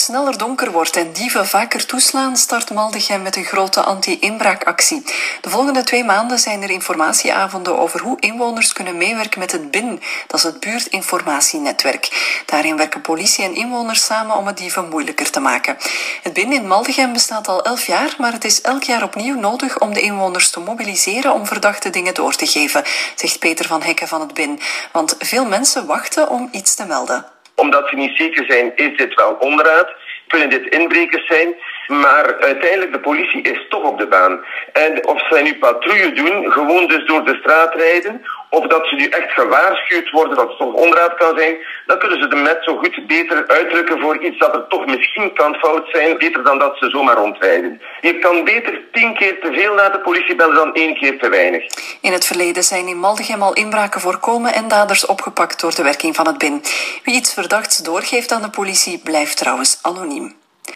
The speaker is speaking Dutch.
Sneller donker wordt en dieven vaker toeslaan, start Maldegem met een grote anti-inbraakactie. De volgende 2 maanden zijn er informatieavonden over hoe inwoners kunnen meewerken met het BIN. Dat is het buurtinformatienetwerk. Daarin werken politie en inwoners samen om het dieven moeilijker te maken. Het BIN in Maldegem bestaat al 11 jaar, maar het is elk jaar opnieuw nodig om de inwoners te mobiliseren om verdachte dingen door te geven, zegt Peter van Hekken van het BIN. Want veel mensen wachten om iets te melden. Omdat ze niet zeker zijn, is dit wel onraad? Kunnen dit inbrekers zijn? Maar uiteindelijk, de politie is toch op de baan. En of zij nu patrouille doen, gewoon dus door de straat rijden, of dat ze nu echt gewaarschuwd worden dat het toch onraad kan zijn, dan kunnen ze de met zo goed beter uitdrukken voor iets dat er toch misschien kan fout zijn, beter dan dat ze zomaar rondrijden. Je kan beter 10 keer te veel naar de politie bellen dan 1 keer te weinig. In het verleden zijn in Maldegem al inbraken voorkomen en daders opgepakt door de werking van het BIN. Wie iets verdachts doorgeeft aan de politie blijft trouwens anoniem.